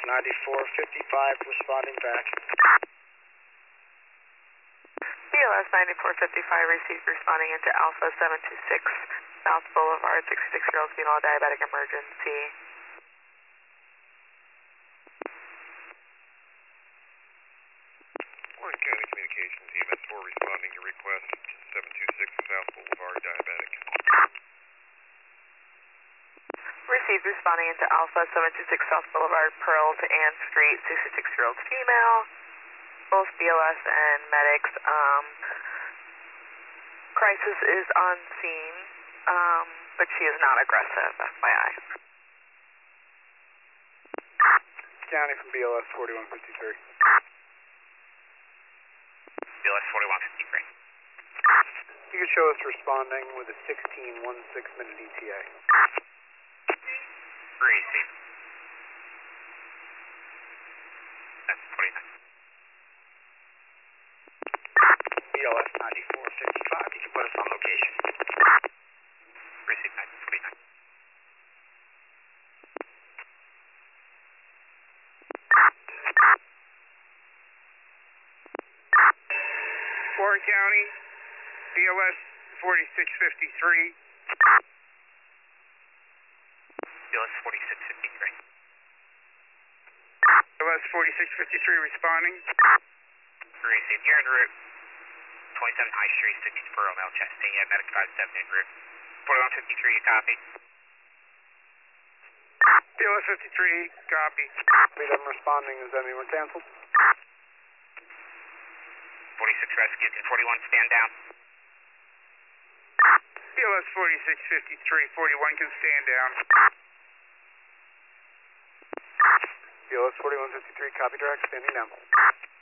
9455 responding back. BLS 9455 received responding into Alpha 726 South Boulevard, 66-year-old female diabetic emergency. Orange County Communications, EMS 4 responding to request 726 South Boulevard, diabetic. Received responding into Alpha 726 South Boulevard, Pearl to Ann Street, 66-year-old female. Both BLS and medics. Crisis is on scene, but she is not aggressive, FYI. County from BLS 4153. BLS 4153. You can show us responding with a 16-1-6-minute ETA. Receive. That's 49. BLS 9455, you can put us on location. Receive 1949. Warren County, BLS 4653. BLS 4653. BLS 4653 responding. Receive. You're en route. 27 High Street, 60 Pearl, Mel Chastain, medic 57 en route. 4153, you copy? BLS 53, copy. Wait, I'm responding. Does that mean we're canceled? 46 rescued and 41 stand down. BLS 4653, 41 can stand down. BLS 4153, copy direct, standing down.